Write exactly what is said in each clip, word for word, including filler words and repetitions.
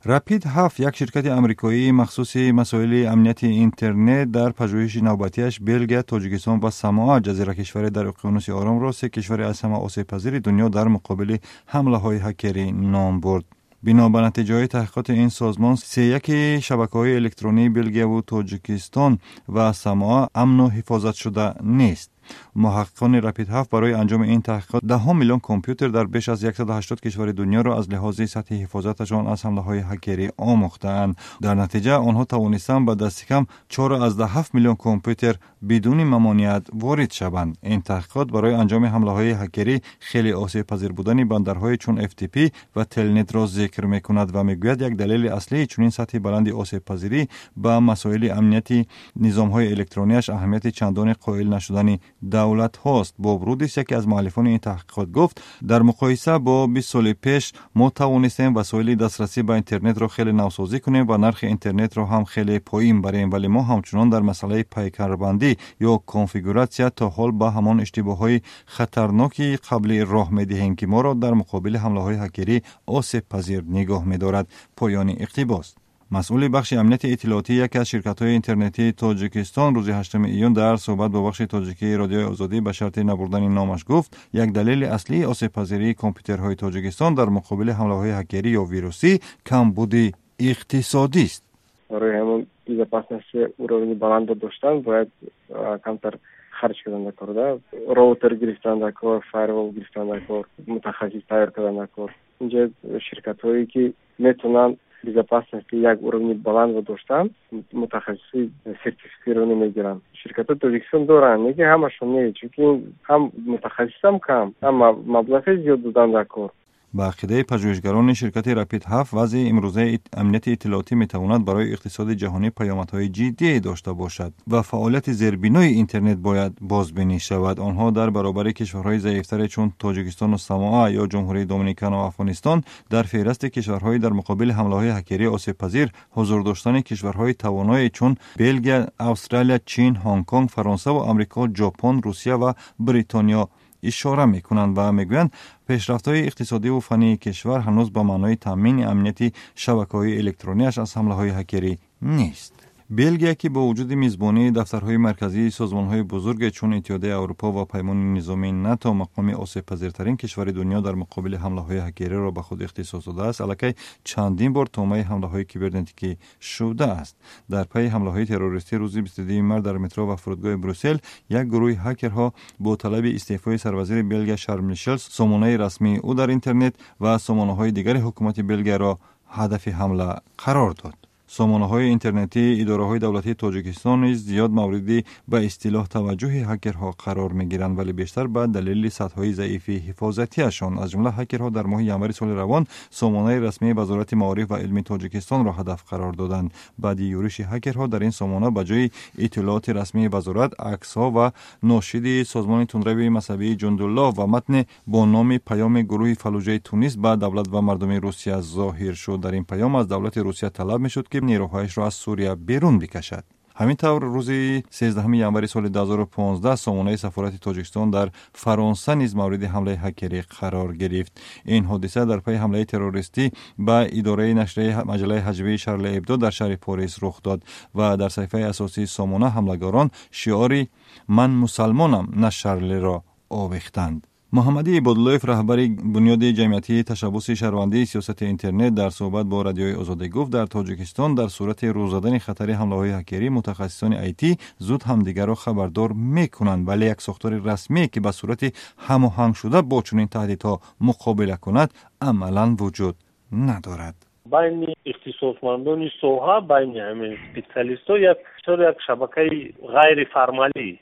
رپید هفت یک شرکت آمریکایی مخصوص مسائل امنیت اینترنت در پژوهش نوبتیش بلژیم، تاجیکستان و ساموآ جزیره کشور در اقیانوس آرام را سه کشور از همه آسیب‌پذیر دنیا در مقابل حمله‌های هکری نام برد. بنا به نتیجه تحقیقات این سازمان، سه یک شبکه‌های الکترونی بلژیم و تاجیکستان و ساموآ امن و حفاظت شده نیست. محققان رپید هفت برای انجام این تحقیقات ده میلیون کامپیوتر در بیش از صد و هشتاد کشور دنیا را از لحاظ سطح حفاظتشان از حمله‌های هکری آموختند. در نتیجه آنها توانستند به دست کم چهار از هفت میلیون کامپیوتر بدون ممانعت وارد شوند. این تحقیقات برای انجام حمله‌های هکری خیلی آسیب‌پذیر بودن بندرهای چون اف تی پی و تلنت را ذکر می‌کند و می‌گوید یک دلیل اصلی چنین سطح بلند آسیب‌پذیری به مسائل امنیتی نظام‌های الکترونیش اهمیت چندان قائل نشدن دولت هاست. بوب رودیس یکی از مؤلفان این تحقیقات گفت در مقایسه با بیست سال پیش ما توانستیم وسایل دسترسی به اینترنت را خیلی نوسازی کنیم و نرخ اینترنت را هم خیلی پایین بریم، ولی ما همچنان در مسئله پیکربندی یا کنفیگوراسیون تا حال با همان اشتباه‌های خطرناکی قبلی راه می‌دهیم که ما را در مقابل حمله‌های هکری آسیب پذیر نگاه می‌دارد. پایان اقتباس. مسئول بخش امنیت اطلاعاتی یک از شرکت‌های اینترنتی تاجیکستان روز هشتم ایون در صحبت با بخش تاجیکی رادیوی آزادی به شرط نبردن نامش گفت یک دلیل اصلی آسیب‌پذیری کامپیوترهای تاجیکستان در مقابل حمله‌های هکری یا ویروسی کمبود اقتصادی است. برای همون безопасности уровень баланда داشتن باید کمتر خرج کردن کار، راوتر گرفتن کار، فایروال گرفتن کار، متخصص تایر کردن کار. اینجا شرکت‌هایی که میتونن безопасности یک уровень баланс داشتن متخصصی سرتیفیکیرونی میگیرن. شرکت تاجیکستان دارن، میگه همشون نیست، چون هم متخصصم کم، هم مبلغ زیاد دادن در کار. با عقیده پژوهشگران شرکت رپید هفت وضع امروزه امنیت اطلاعاتی میتواند برای اقتصاد جهانی پیامدهای جدی داشته باشد و فعالیت زیربنای اینترنت باید بازبینی شود. آنها در برابر کشورهای ضعیفتر چون تاجیکستان و ساموآ یا جمهوری دومینیکن و افغانستان در فهرست کشورهای در مقابل حمله‌های هکری آسیب‌پذیر حضور داشتن کشورهای توانای چون بلژیم، استرالیا، چین، هنگ کنگ، فرانسه و آمریکا، ژاپن، روسیه و بریتانیا اشاره میکنند و میگویند پیشرفت‌های اقتصادی و فنی کشور هنوز به معنای تامین امنیتی شبکه‌های الکترونیش از حمله‌های هکری نیست. بلژیم که با وجود میزبانی دفترهای مرکزی سازمان‌های بزرگ چون اتحادیه اروپا و پیمان نظامی ناتو مقام آسیب‌پذیرترین کشور دنیا در مقابل حمله‌های هکری را به خود اختصاص داده است، الکی چندین بار تومه حمله‌های کیبرنتیکی شده است. در پی حمله‌های تروریستی روز بیست و دوم مارس در مترو و فرودگاه بروسل، یک گروه هکرها با طلب استعفای سروزیر بلژیم شارل میشل، سامانه رسمی او در اینترنت و سامانه‌های دیگر حکومت بلژیم را هدف حمله قرار داد. سامانه‌های اینترنتی اداره‌های دولتی تاجیکستان نیز زیاد موردی به اصطلاح توجه هکرها قرار می‌گیرند، ولی بیشتر به دلیل سطح‌های ضعیف حفاظتی‌شان. از جمله هکرها در ماه ینوار سال روان سامانه رسمی وزارت معارف و علم تاجیکستان را هدف قرار دادند. بعد یورش هکرها در این سامانه به جای اطلاعات رسمی وزارت، عکس‌ها و ناشید سازمان تندروی مذهبی جندالله و متن با نام پیام گروه فلوجه تونس به دولت و مردم روسیه ظاهر شد. در این پیام از دولت روسیه طلب می‌شد که نیروهایش را از سوریه بیرون بکشد. همینطور روز سیزدهم ینوار سال دو هزار و پانزده سامانه سفارت تاجیکستان در فرانسه نیز مورد حمله هکری قرار گرفت. این حادثه در پی حمله تروریستی به اداره نشریه مجله هجوی شارل ابدو در شهر پاریس رخ داد و در صفحه اساسی سامانه حملگران شعاری من مسلمانم نه شارل را آویختند. محمدی عباداللهیف رهبر بنیاد جمعیتی تشبث شهروندی سیاست اینترنت در صحبت با رادیوی آزادی گفت در تاجیکستان در صورت روز زدن خطر حمله‌های هکری متخصصان آیتی زود همدیگر را خبردار می‌کنند، ولی یک ساختار رسمی که به صورت هماهنگ شده با چنین تهدیدها مقابله کند عملاً وجود ندارد. بین اختصاصمندان ساحه بین همین اسپیشالیست‌ها یک یک شبکه غیر فرمالی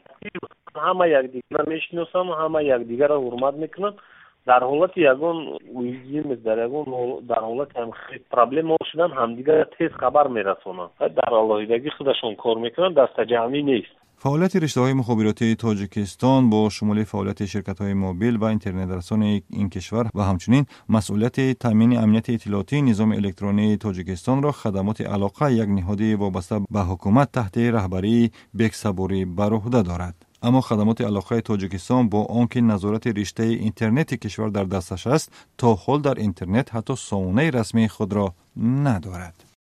همه یک دیگر میشناسن، همه یک دیگر را حرمت میکنن. در حالت یگان ویژیم در یگان در حالت هم خیلی پرابلم شدن همدیگر تیز خبر میرسونن. در علیحدگی خودشون کار میکنن، دست جمعی نیست. فعالیت رشته‌های مخابراتی تاجیکستان با شمول فعالیت شرکت‌های موبیل و اینترنت رسان این کشور و همچنین مسئولیت تامین امنیت اطلاعاتی نظام الکترونی تاجیکستان را خدمات علاقه یک نهاد وابسته به حکومت تحت رهبری بیک صبوری بر عهده دارد. اما خدمات علاقه تاجیکستان با آنکه نظارت رشته اینترنت کشور در دستش است، تا حال در اینترنت حتی سامانه رسمی خود را ندارد.